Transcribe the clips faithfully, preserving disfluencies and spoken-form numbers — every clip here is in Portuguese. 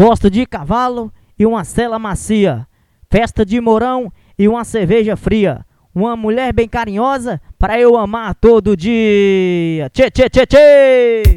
Gosto de cavalo e uma sela macia, festa de mourão e uma cerveja fria, uma mulher bem carinhosa para eu amar todo dia. Tchê, tchê, tchê, tchê!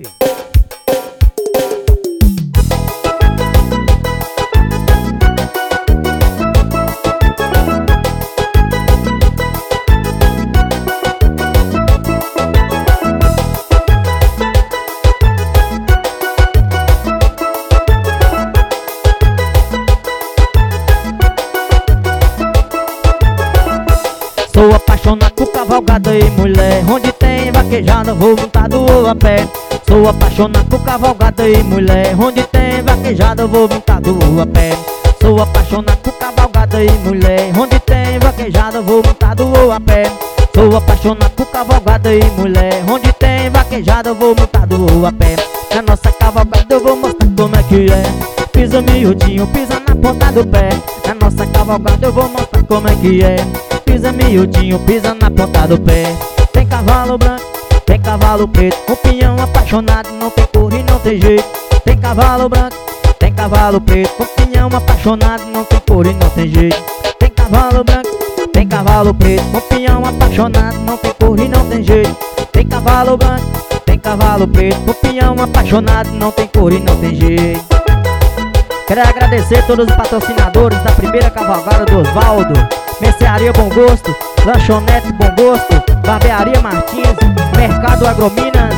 Sou apaixonado por cavalgada e mulher, onde tem vaquejada vou montado ou a pé. Sou apaixonado por cavalgada e mulher, onde tem vaquejada vou montado ou a pé. Sou apaixonado por cavalgada e mulher, onde tem vaquejada vou montado ou a pé. Sou apaixonado por cavalgada e mulher, onde tem vaquejada vou montado ou a pé. Na nossa cavalgada eu vou mostrar como é que é. Pisa miudinho, pisa na ponta do pé. Na nossa cavalgada eu vou mostrar como é que é. Pisa miudinho, pisa na ponta do pé. Tem cavalo branco, tem cavalo preto, um pinhão apaixonado, não tem cor e não tem jeito. Tem cavalo branco, tem cavalo preto, um pinhão apaixonado, não tem cor e não tem jeito. Tem cavalo branco, tem cavalo preto, um pinhão apaixonado, não tem cor e não tem jeito. Tem cavalo branco, tem cavalo preto, um pinhão apaixonado, não tem cor e não tem jeito. Quero agradecer a todos os patrocinadores da primeira cavalgada do Osvaldo, Mercearia Bom Gosto, Lanchonete Bom Gosto, Barbearia Martins, Mercado Agrominas,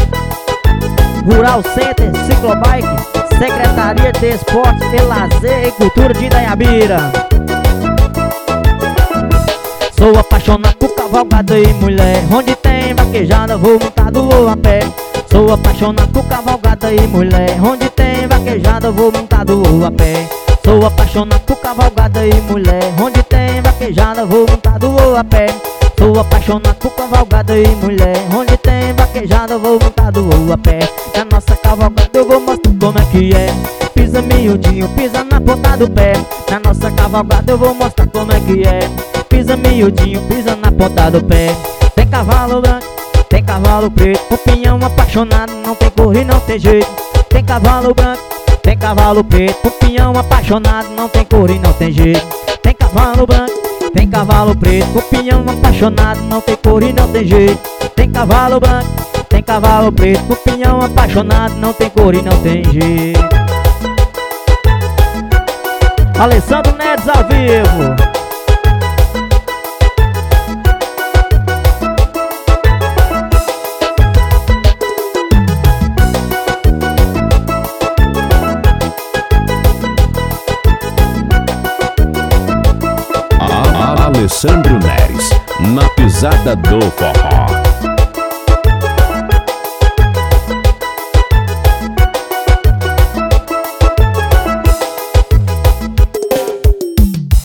Rural Center, Ciclobike, Secretaria de Esportes e Lazer e Cultura de Indaiabira. Sou apaixonado por cavalgada e mulher, onde tem vaquejada vou montado ou a pé. Sou apaixonado por cavalgada e mulher, onde tem vaquejada vou montado ou a pé. Sou apaixonado por cavalgada e mulher, onde tem vaquejada vou montado ou a pé. Sou apaixonado por cavalgada e mulher, onde tem vaquejada vou montado ou a pé. Na nossa cavalgada eu vou mostrar como é que é. Pisa miudinho, pisa na ponta do pé. Na nossa cavalgada eu vou mostrar como é que é. Pisa miudinho, pisa na ponta do pé. Tem cavalo branco, tem cavalo preto, um pinhão apaixonado, não tem cor e não tem jeito. Tem cavalo branco, tem cavalo preto, um pinhão apaixonado, não tem cor e não tem jeito. Tem cavalo branco, tem cavalo preto, um pinhão apaixonado, não tem cor e não tem jeito. Tem cavalo branco, tem cavalo preto, um pinhão apaixonado, não tem cor e não tem jeito. Alessandro Neves ao vivo. Alessandro Neres, na pisada do forró.